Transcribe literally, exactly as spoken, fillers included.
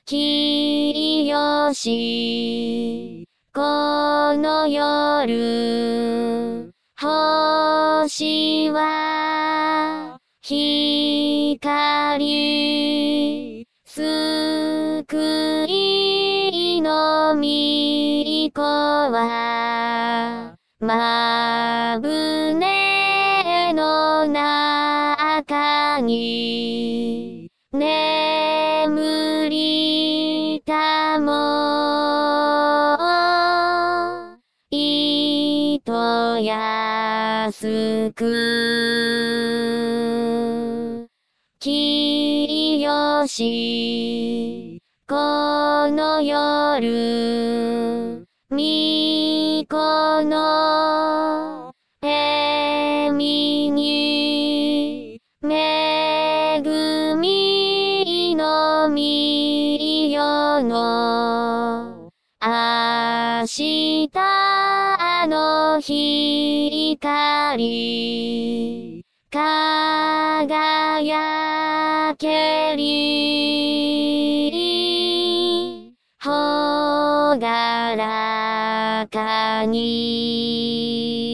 きよし、この夜、星は、光、救いの御子は、まぶねの中に、眠りたも、いとやすく、きよし、この夜、みこの、えみに、めぐみのみよの、あしたの光、輝けり、ほがらかに。